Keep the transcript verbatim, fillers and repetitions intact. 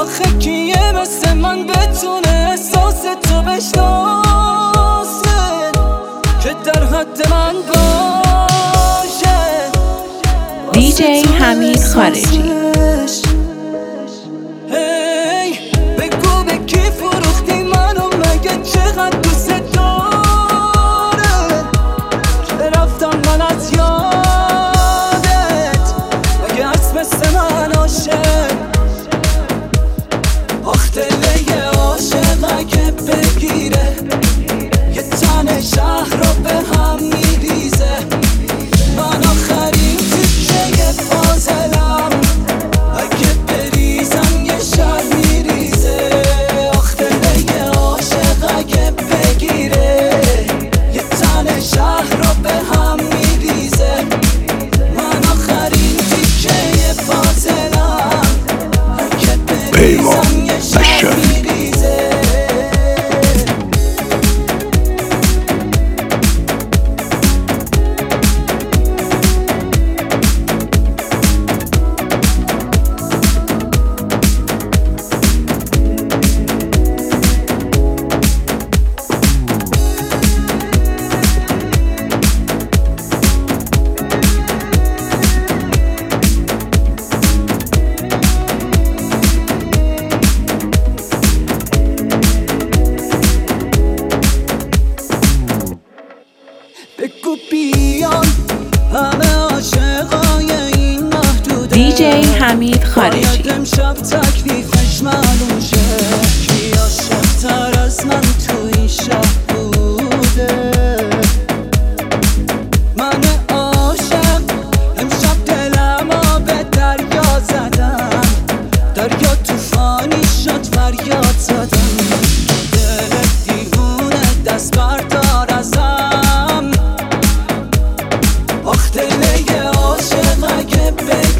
آخه کیه مثل من بتونه احساس تو بشناسه که در حد من باشه. دیجی حمید خارجی. هی بگو به کی فروختی منو، مگه چقدر دوست داره که رفتم من از یادت، مگه هست مثل من عاشق. آخ دل یه عاشق اگه بگیره یه تن شهر رو به هم میریزه. من آخرین تیکه فاضلم اگه بریزم یه شهر میریزه. آخ دل یه عاشق اگه بگیره یه تن شهر رو به هم میریزه. من آخرین تیکه فاضلم اگه بریزم یه شهر میریزه. بگو بیان همه عاشقای این محدوده. دیجی حمید خارجی. امشب تکلیفش معلوم شه کی عاشق‌تر از من تو این شهر بوده. من عاشق امشب دلمو به دریا زدم، دریا طوفانی شد فریاد زدم. دل دیوونه دست بردار ازم. آخ دل یه عاشق اگه